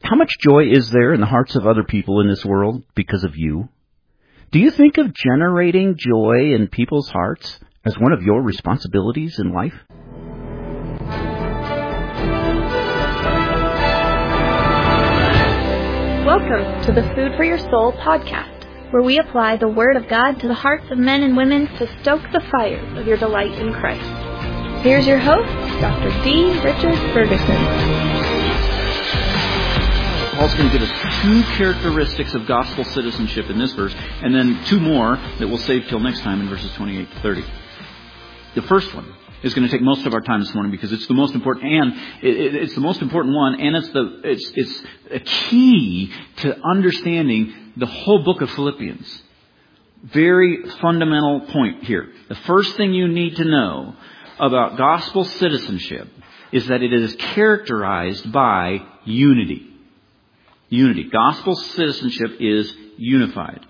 How much joy is there in the hearts of other people in this world because of you? Do you think of generating joy in people's hearts as one of your responsibilities in life? Welcome to the Food for Your Soul podcast, where we apply the Word of God to the hearts of men and women to stoke the fire of your delight in Christ. Here's your host, Dr. D. Richard Ferguson. Paul's going to give us two characteristics of gospel citizenship in this verse, and then two more that we'll save till next time in verses 28 to 30. The first one is going to take most of our time this morning because it's the most important, and it's the most important one, and it's a key to understanding the whole book of Philippians. Very fundamental point here. The first thing you need to know about gospel citizenship is that it is characterized by unity. Unity. Gospel citizenship is unified.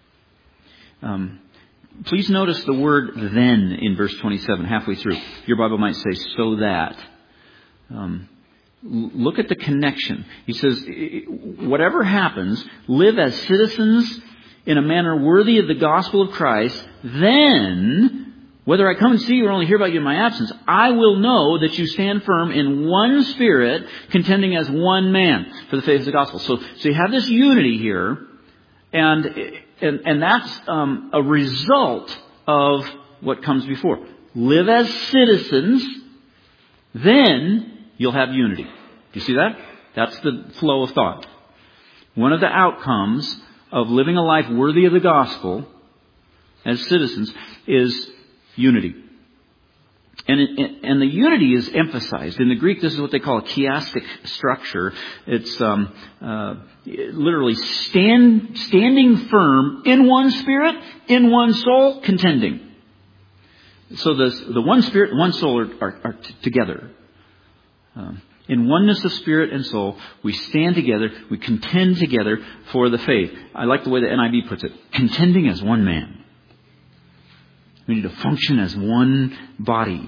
Please notice the word then in verse 27, halfway through. Your Bible might say, so that. Look at the connection. He says, whatever happens, live as citizens in a manner worthy of the gospel of Christ. Then, whether I come and see you or only hear about you in my absence, I will know that you stand firm in one spirit, contending as one man for the faith of the gospel. So you have this unity here, and that's a result of what comes before. Live as citizens, then you'll have unity. Do you see that? That's the flow of thought. One of the outcomes of living a life worthy of the gospel as citizens is unity. And the unity is emphasized. In the Greek, this is what they call a chiastic structure. It's literally standing firm in one spirit, in one soul, contending. So the one spirit and one soul are together. In oneness of spirit and soul, we stand together, we contend together for the faith. I like the way the NIV puts it. Contending as one man. We need to function as one body.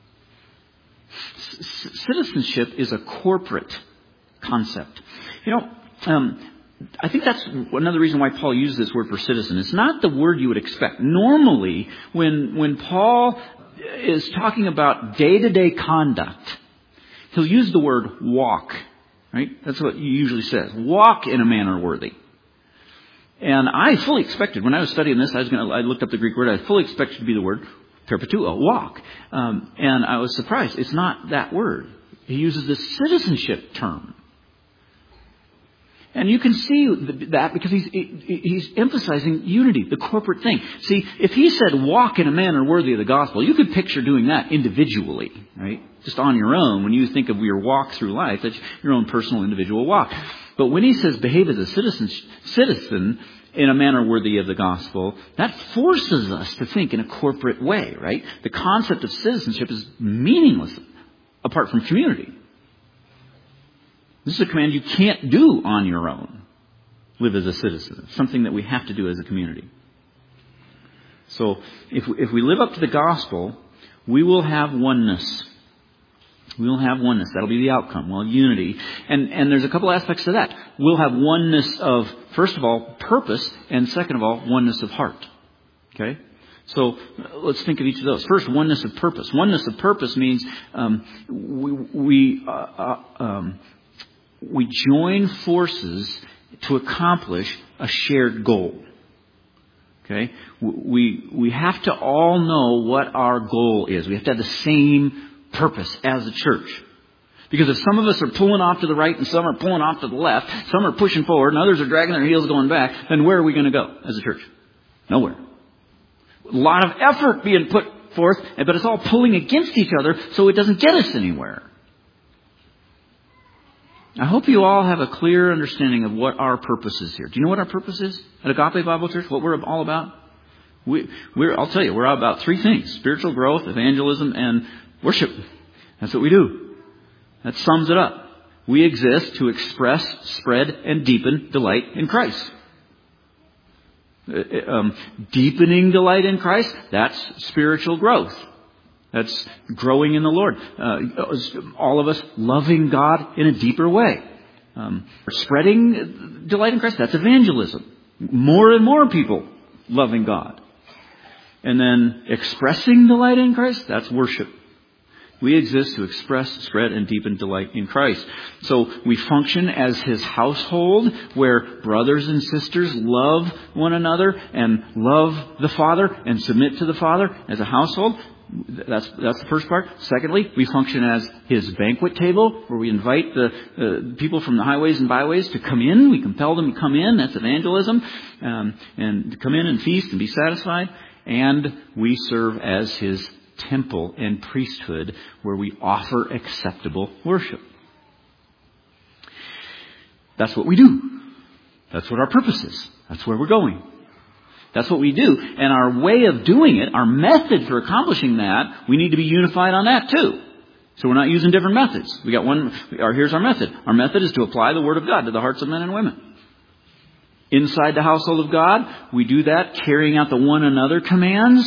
Citizenship is a corporate concept. I think that's another reason why Paul used this word for citizen. It's not the word you would expect. Normally, when Paul is talking about day-to-day conduct, he'll use the word walk. Right? That's what he usually says. Walk in a manner worthy. And I fully expected, when I was studying this, I looked up the Greek word, I fully expected to be the word perpetuo, walk. And I was surprised. It's not that word. He uses this citizenship term. And you can see that because he's emphasizing unity, the corporate thing. See, if he said walk in a manner worthy of the gospel, you could picture doing that individually, right? Just on your own. When you think of your walk through life, that's your own personal individual walk. But when he says behave as a citizen in a manner worthy of the gospel, that forces us to think in a corporate way, right? The concept of citizenship is meaningless apart from community. This is a command you can't do on your own. Live as a citizen. It's something that we have to do as a community. So if we live up to the gospel, we will have oneness. We will have oneness. That'll be the outcome. Well, unity. And there's a couple aspects to that. We'll have oneness of, first of all, purpose, and second of all, oneness of heart. Okay? So let's think of each of those. First, oneness of purpose. Oneness of purpose means we join forces to accomplish a shared goal. Okay? We have to all know what our goal is. We have to have the same purpose as a church. Because if some of us are pulling off to the right and some are pulling off to the left, some are pushing forward and others are dragging their heels going back, then where are we going to go as a church? Nowhere. A lot of effort being put forth, but it's all pulling against each other, so it doesn't get us anywhere. I hope you all have a clear understanding of what our purpose is here. Do you know what our purpose is at Agape Bible Church? What we're all about? I'll tell you, we're all about three things: spiritual growth, evangelism, and worship. That's what we do. That sums it up. We exist to express, spread, and deepen delight in Christ. Deepening delight in Christ, that's spiritual growth. That's growing in the Lord. All of us loving God in a deeper way. Spreading delight in Christ, that's evangelism. More and more people loving God. And then expressing delight in Christ, that's worship. We exist to express, spread, and deepen delight in Christ. So we function as His household where brothers and sisters love one another and love the Father and submit to the Father as a household. That's the first part. Secondly, we function as His banquet table where we invite the people from the highways and byways to come in. We compel them to come in. That's evangelism. And to come in and feast and be satisfied. And we serve as His temple and priesthood where we offer acceptable worship. That's what we do. That's what our purpose is. That's where we're going. That's what we do. And our way of doing it, our method for accomplishing that, we need to be unified on that too. So we're not using different methods. We got one, here's our method. Our method is to apply the Word of God to the hearts of men and women. Inside the household of God, we do that carrying out the one another commands.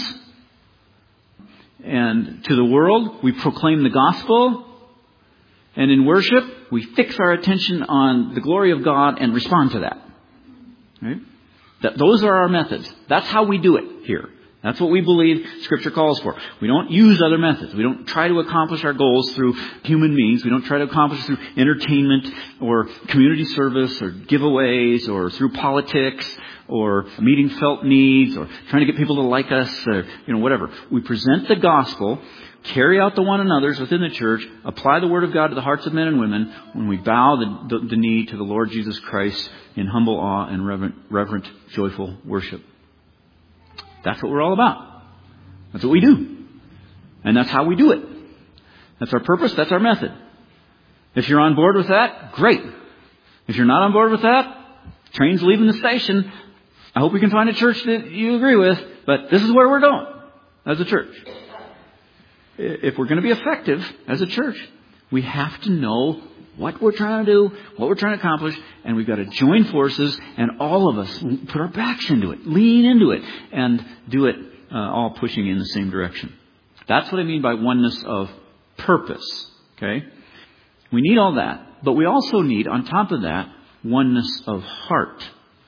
And to the world, we proclaim the gospel. And in worship, we fix our attention on the glory of God and respond to that. Right? Those are our methods. That's how we do it here. That's what we believe Scripture calls for. We don't use other methods. We don't try to accomplish our goals through human means. We don't try to accomplish through entertainment or community service or giveaways or through politics or meeting felt needs or trying to get people to like us or, whatever. We present the gospel, carry out the one another's within the church, apply the Word of God to the hearts of men and women when we bow the knee to the Lord Jesus Christ in humble awe and reverent, joyful worship. That's what we're all about. That's what we do. And that's how we do it. That's our purpose. That's our method. If you're on board with that, great. If you're not on board with that, train's leaving the station. I hope we can find a church that you agree with, but this is where we're going as a church. If we're going to be effective as a church, we have to know what we're trying to do, what we're trying to accomplish, and we've got to join forces, and all of us put our backs into it, lean into it, and do it all pushing in the same direction. That's what I mean by oneness of purpose. Okay? We need all that, but we also need, on top of that, oneness of heart.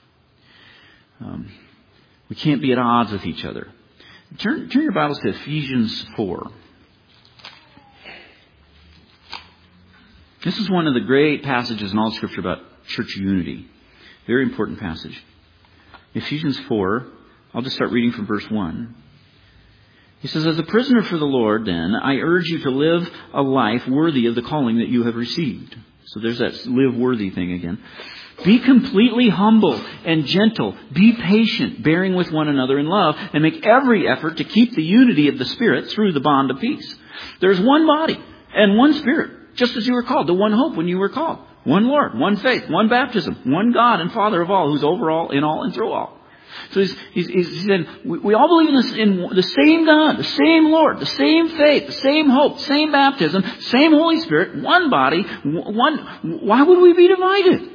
We can't be at odds with each other. Turn your Bibles to Ephesians 4. This is one of the great passages in all Scripture about church unity. Very important passage. Ephesians 4, I'll just start reading from verse 1. He says, "As a prisoner for the Lord, then, I urge you to live a life worthy of the calling that you have received." So there's that live worthy thing again. "Be completely humble and gentle. Be patient, bearing with one another in love, and make every effort to keep the unity of the Spirit through the bond of peace. There's one body and one Spirit, just as you were called, to one hope when you were called. One Lord, one faith, one baptism, one God and Father of all, who's over all, in all, and through all." So he's saying, we all believe in the same God, the same Lord, the same faith, the same hope, same baptism, same Holy Spirit, one body, one. Why would we be divided?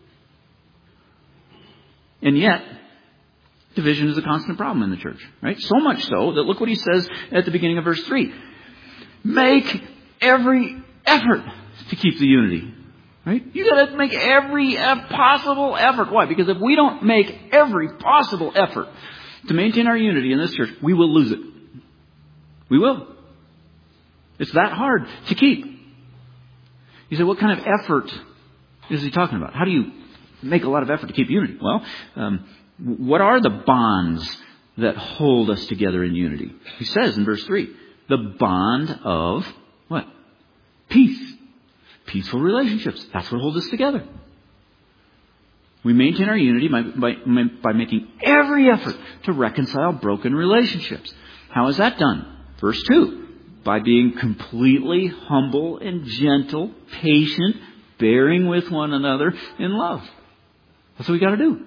And yet, division is a constant problem in the church, right? So much so that look what he says at the beginning of verse 3. Make every effort to keep the unity, right? You got to make every possible effort. Why? Because if we don't make every possible effort to maintain our unity in this church, we will lose it. We will. It's that hard to keep. You say, what kind of effort is he talking about? How do you make a lot of effort to keep unity? Well, what are the bonds that hold us together in unity? He says in verse 3, the bond of what? Peace. Peaceful relationships. That's what holds us together. We maintain our unity by making every effort to reconcile broken relationships. How is that done? Verse 2, by being completely humble and gentle, patient, bearing with one another in love. That's what we got to do.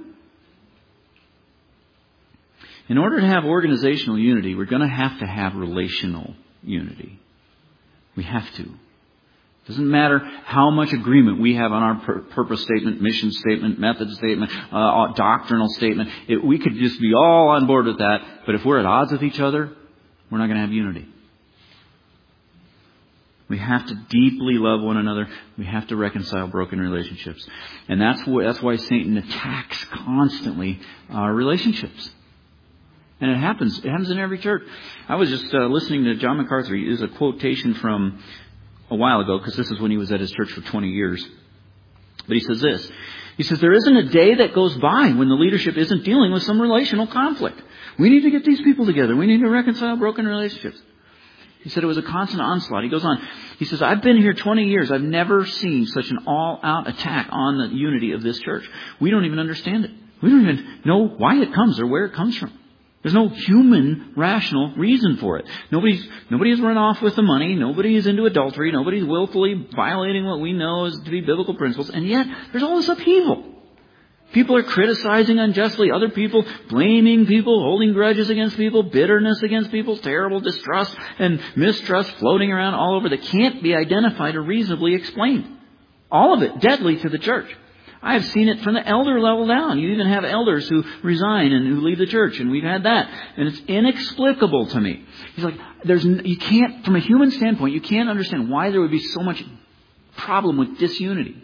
In order to have organizational unity, we're going to have relational unity. We have to. It doesn't matter how much agreement we have on our purpose statement, mission statement, method statement, doctrinal statement. We could just be all on board with that. But if we're at odds with each other, we're not going to have unity. We have to deeply love one another. We have to reconcile broken relationships. And that's why Satan attacks constantly our relationships. And it happens. It happens in every church. I was just listening to John MacArthur. It was a quotation from a while ago, because this is when he was at his church for 20 years. But he says this. He says, there isn't a day that goes by when the leadership isn't dealing with some relational conflict. We need to get these people together. We need to reconcile broken relationships. He said it was a constant onslaught. He goes on. He says, I've been here 20 years. I've never seen such an all-out attack on the unity of this church. We don't even understand it. We don't even know why it comes or where it comes from. There's no human, rational reason for it. Nobody has run off with the money. Nobody is into adultery. Nobody's willfully violating what we know is to be biblical principles. And yet, there's all this upheaval. People are criticizing unjustly other people, blaming people, holding grudges against people, bitterness against people, terrible distrust and mistrust floating around all over that can't be identified or reasonably explained. All of it deadly to the church. I have seen it from the elder level down. You even have elders who resign and who leave the church, and we've had that. And it's inexplicable to me. He's like, you can't, from a human standpoint, you can't understand why there would be so much problem with disunity.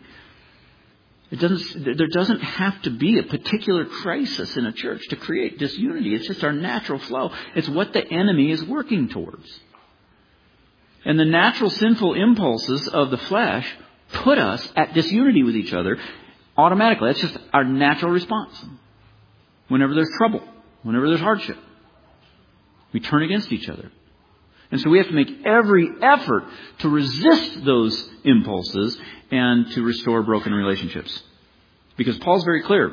There doesn't have to be a particular crisis in a church to create disunity. It's just our natural flow. It's what the enemy is working towards. And the natural sinful impulses of the flesh put us at disunity with each other automatically. That's just our natural response. Whenever there's trouble, whenever there's hardship, we turn against each other. And so we have to make every effort to resist those impulses and to restore broken relationships. Because Paul's very clear.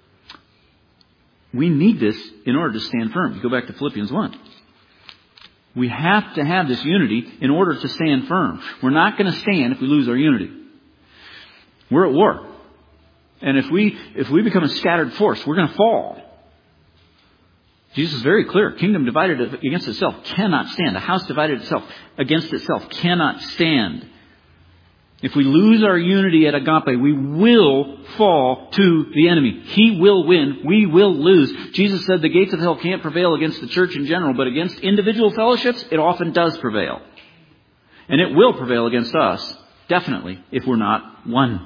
We need this in order to stand firm. You go back to Philippians 1. We have to have this unity in order to stand firm. We're not going to stand if we lose our unity. We're at war. And if we become a scattered force, we're going to fall. Jesus is very clear. Kingdom divided against itself cannot stand. A house divided against itself cannot stand. If we lose our unity at agape, we will fall to the enemy. He will win. We will lose. Jesus said the gates of hell can't prevail against the church in general, but against individual fellowships, it often does prevail. And it will prevail against us, definitely, if we're not one.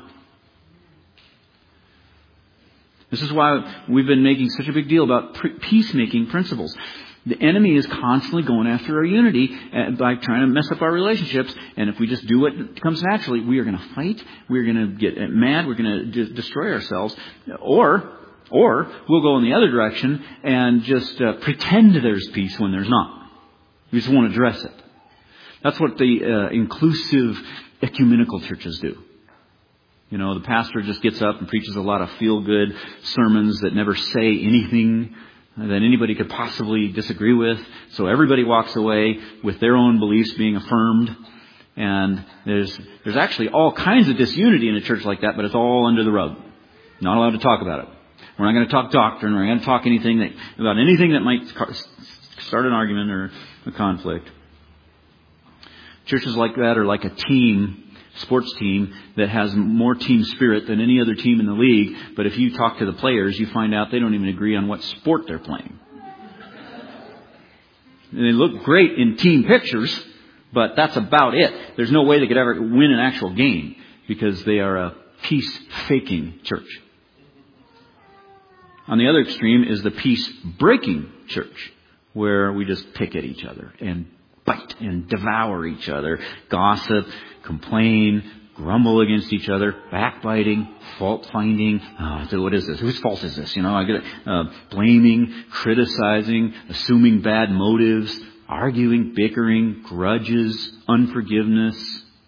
This is why we've been making such a big deal about peacemaking principles. The enemy is constantly going after our unity by trying to mess up our relationships. And if we just do what comes naturally, we are going to fight. We're going to get mad. We're going to destroy ourselves. Or we'll go in the other direction and just pretend there's peace when there's not. We just won't address it. That's what the inclusive ecumenical churches do. You know, the pastor just gets up and preaches a lot of feel-good sermons that never say anything that anybody could possibly disagree with. So everybody walks away with their own beliefs being affirmed. And there's actually all kinds of disunity in a church like that, but it's all under the rug. Not allowed to talk about it. We're not going to talk doctrine. We're not going to talk about anything that might start an argument or a conflict. Churches like that are like a sports team that has more team spirit than any other team in the league. But if you talk to the players, you find out they don't even agree on what sport they're playing. And they look great in team pictures, but that's about it. There's no way they could ever win an actual game because they are a peace-faking church. On the other extreme is the peace-breaking church, where we just pick at each other and bite and devour each other, gossip, complain, grumble against each other, backbiting, fault-finding. So what is this? Whose fault is this? Blaming, criticizing, assuming bad motives, arguing, bickering, grudges, unforgiveness.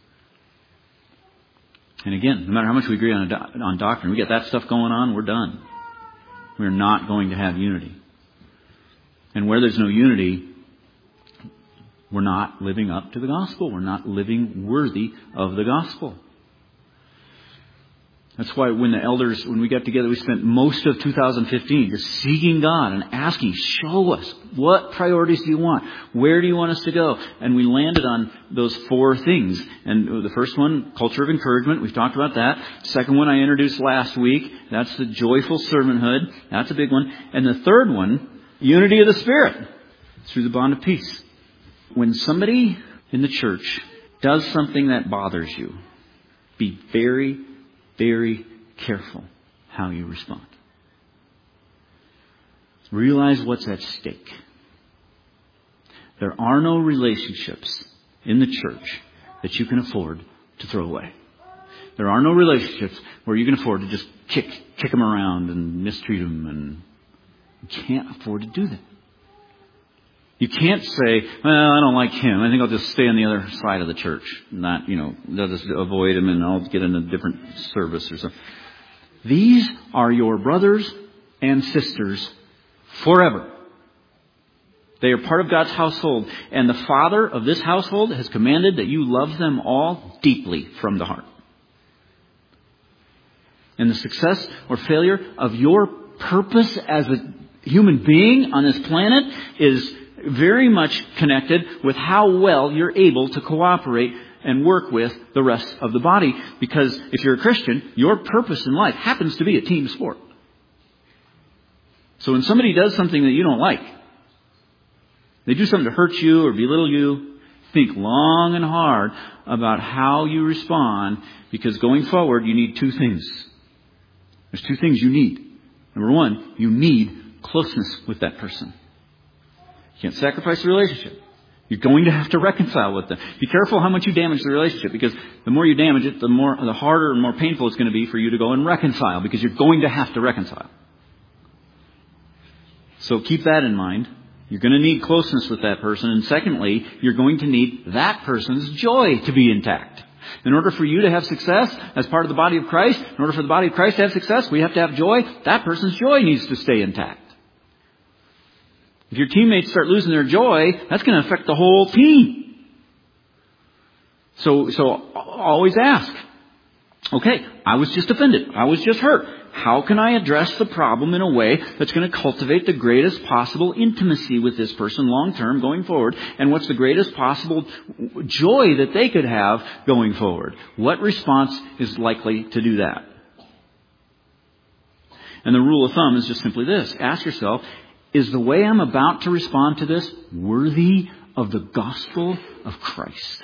And again, no matter how much we agree on doctrine, we get that stuff going on, we're done. We're not going to have unity. And where there's no unity, we're not living up to the gospel. We're not living worthy of the gospel. That's why when we got together, we spent most of 2015 just seeking God and asking, show us, what priorities do you want? Where do you want us to go? And we landed on those 4 things. And the first one, culture of encouragement. We've talked about that. Second one I introduced last week. That's the joyful servanthood. That's a big one. And the third one, unity of the Spirit through the bond of peace. When somebody in the church does something that bothers you, be very, very careful how you respond. Realize what's at stake. There are no relationships in the church that you can afford to throw away. There are no relationships where you can afford to just kick them around and mistreat them, and you can't afford to do that. You can't say, well, I don't like him. I think I'll just stay on the other side of the church. Not, they'll just avoid him and I'll get in a different service or something. These are your brothers and sisters forever. They are part of God's household. And the father of this household has commanded that you love them all deeply from the heart. And the success or failure of your purpose as a human being on this planet is very much connected with how well you're able to cooperate and work with the rest of the body. Because if you're a Christian, your purpose in life happens to be a team sport. So when somebody does something that you don't like, they do something to hurt you or belittle you, think long and hard about how you respond, because going forward you need two things. There's two things you need. Number one, you need closeness with that person. You can't sacrifice the relationship. You're going to have to reconcile with them. Be careful how much you damage the relationship, because the more you damage it, the harder and more painful it's going to be for you to go and reconcile, because you're going to have to reconcile. So keep that in mind. You're going to need closeness with that person. And secondly, you're going to need that person's joy to be intact. In order for you to have success as part of the body of Christ, in order for the body of Christ to have success, we have to have joy. That person's joy needs to stay intact. If your teammates start losing their joy, that's going to affect the whole team. So always ask, okay, I was just offended. I was just hurt. How can I address the problem in a way that's going to cultivate the greatest possible intimacy with this person long term going forward? And what's the greatest possible joy that they could have going forward? What response is likely to do that? And the rule of thumb is just simply this. Ask yourself, is the way I'm about to respond to this worthy of the gospel of Christ?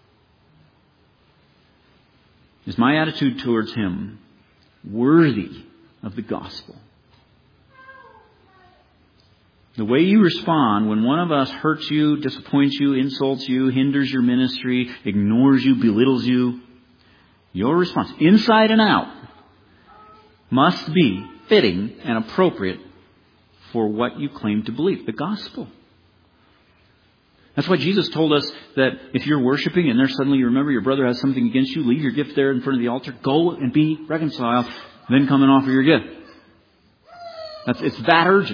Is my attitude towards him worthy of the gospel? The way you respond when one of us hurts you, disappoints you, insults you, hinders your ministry, ignores you, belittles you, your response, inside and out, must be fitting and appropriate for what you claim to believe, the gospel. That's why Jesus told us that if you're worshiping and there suddenly you remember your brother has something against you, leave your gift there in front of the altar, go and be reconciled, then come and offer your gift. It's that urgent.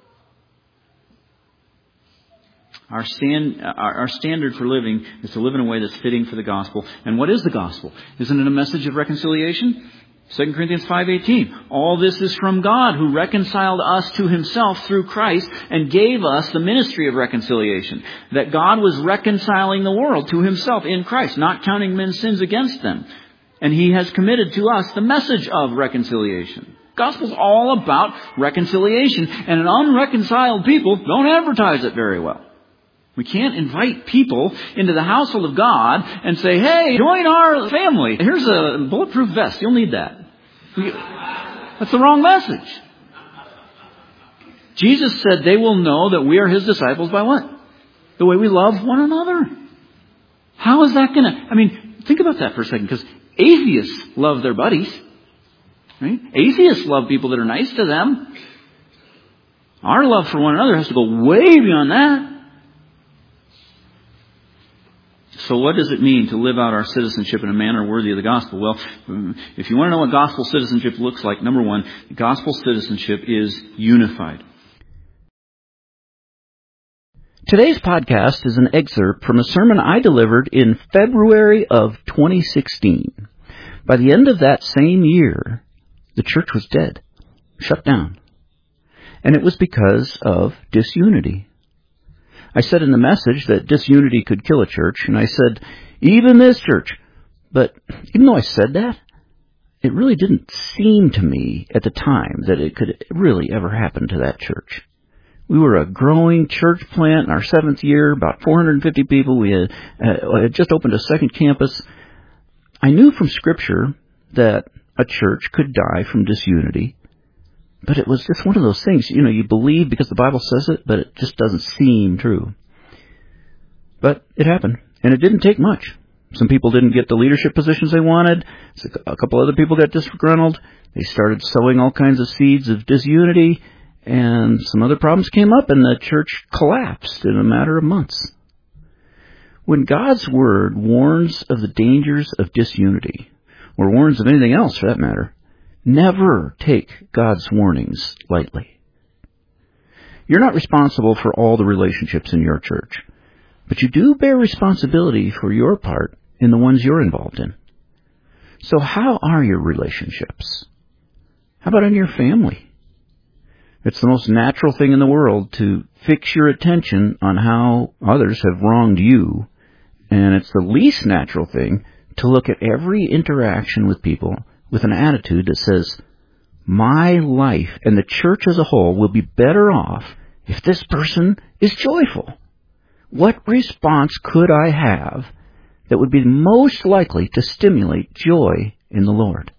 Our standard for living is to live in a way that's fitting for the gospel. And what is the gospel? Isn't it a message of reconciliation? 2 Corinthians 5:18. All this is from God, who reconciled us to himself through Christ and gave us the ministry of reconciliation. That God was reconciling the world to himself in Christ, not counting men's sins against them. And he has committed to us the message of reconciliation. Gospel's all about reconciliation. And an unreconciled people don't advertise it very well. We can't invite people into the household of God and say, hey, join our family. Here's a bulletproof vest. You'll need that. That's the wrong message. Jesus said they will know that we are his disciples by what? The way we love one another. How is that going to... think about that for a second, because atheists love their buddies. Right? Atheists love people that are nice to them. Our love for one another has to go way beyond that. So what does it mean to live out our citizenship in a manner worthy of the gospel? Well, if you want to know what gospel citizenship looks like, number one, gospel citizenship is unified. Today's podcast is an excerpt from a sermon I delivered in February of 2016. By the end of that same year, the church was dead, shut down. And it was because of disunity. I said in the message that disunity could kill a church, and I said, even this church. But even though I said that, it really didn't seem to me at the time that it could really ever happen to that church. We were a growing church plant in our 7th year, about 450 people. We had just opened a second campus. I knew from Scripture that a church could die from disunity, but it was just one of those things, you believe because the Bible says it, but it just doesn't seem true. But it happened, and it didn't take much. Some people didn't get the leadership positions they wanted. A couple other people got disgruntled. They started sowing all kinds of seeds of disunity, and some other problems came up, and the church collapsed in a matter of months. When God's Word warns of the dangers of disunity, or warns of anything else for that matter, never take God's warnings lightly. You're not responsible for all the relationships in your church, but you do bear responsibility for your part in the ones you're involved in. So how are your relationships? How about in your family? It's the most natural thing in the world to fix your attention on how others have wronged you, and it's the least natural thing to look at every interaction with people with an attitude that says, my life and the church as a whole will be better off if this person is joyful. What response could I have that would be most likely to stimulate joy in the Lord?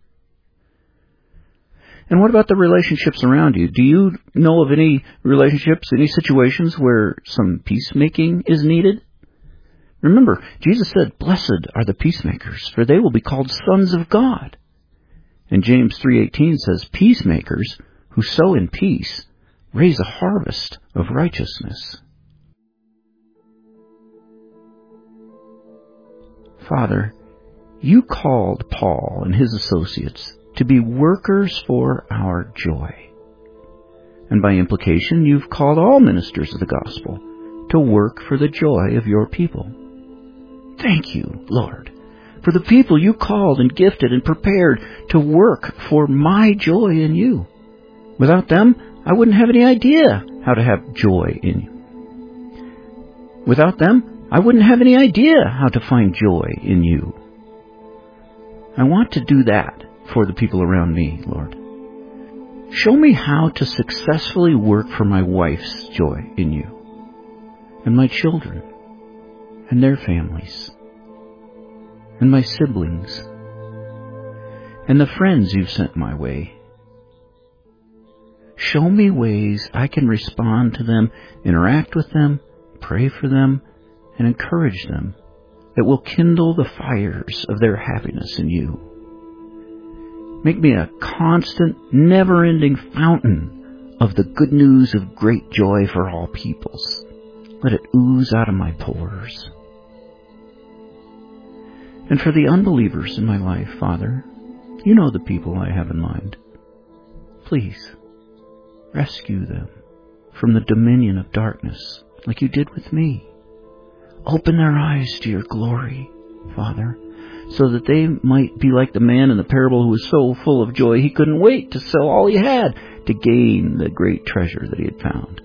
And what about the relationships around you? Do you know of any relationships, any situations where some peacemaking is needed? Remember, Jesus said, blessed are the peacemakers, for they will be called sons of God. And James 3:18 says, peacemakers who sow in peace raise a harvest of righteousness. Father, you called Paul and his associates to be workers for our joy. And by implication, you've called all ministers of the gospel to work for the joy of your people. Thank you, Lord, for the people you called and gifted and prepared to work for my joy in you. Without them, I wouldn't have any idea how to have joy in you. Without them, I wouldn't have any idea how to find joy in you. I want to do that for the people around me, Lord. Show me how to successfully work for my wife's joy in you, and my children, and their families, and my siblings, and the friends you've sent my way. Show me ways I can respond to them, interact with them, pray for them, and encourage them that will kindle the fires of their happiness in you. Make me a constant, never-ending fountain of the good news of great joy for all peoples. Let it ooze out of my pores. And for the unbelievers in my life, Father, you know the people I have in mind. Please, rescue them from the dominion of darkness, like you did with me. Open their eyes to your glory, Father, so that they might be like the man in the parable who was so full of joy he couldn't wait to sell all he had to gain the great treasure that he had found.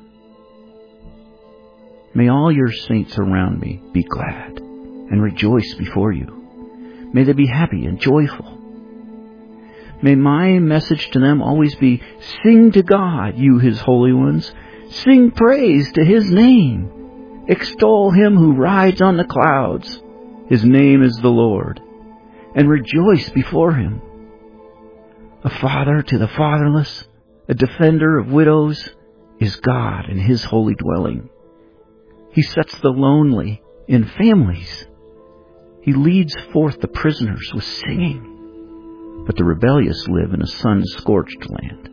May all your saints around me be glad and rejoice before you. May they be happy and joyful. May my message to them always be, sing to God, you his holy ones. Sing praise to his name. Extol him who rides on the clouds. His name is the Lord. And rejoice before him. A father to the fatherless, a defender of widows, is God in his holy dwelling. He sets the lonely in families. He leads forth the prisoners with singing, but the rebellious live in a sun-scorched land.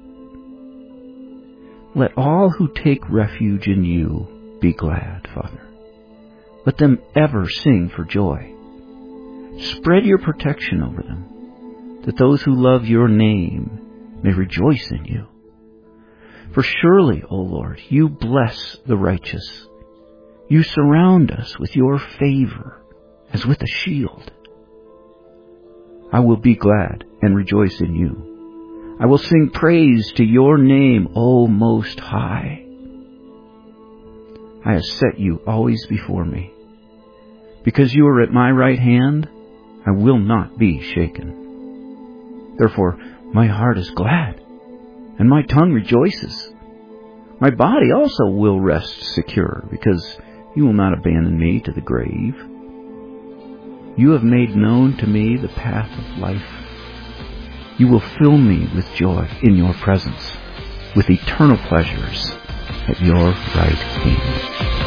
Let all who take refuge in you be glad, Father. Let them ever sing for joy. Spread your protection over them, that those who love your name may rejoice in you. For surely, O Lord, you bless the righteous. You surround us with your favor as with a shield. I will be glad and rejoice in you. I will sing praise to your name, O Most High. I have set you always before me. Because you are at my right hand, I will not be shaken. Therefore, my heart is glad, and my tongue rejoices. My body also will rest secure, because you will not abandon me to the grave. You have made known to me the path of life. You will fill me with joy in your presence, with eternal pleasures at your right hand.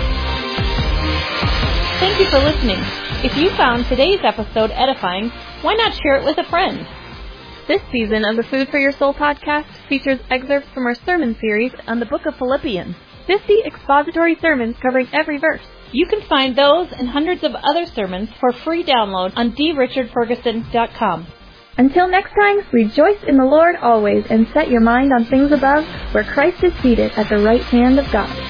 Thank you for listening. If you found today's episode edifying, why not share it with a friend? This season of the Food for Your Soul podcast features excerpts from our sermon series on the book of Philippians. 50 expository sermons covering every verse. You can find those and hundreds of other sermons for free download on drichardferguson.com. Until next time, rejoice in the Lord always and set your mind on things above, where Christ is seated at the right hand of God.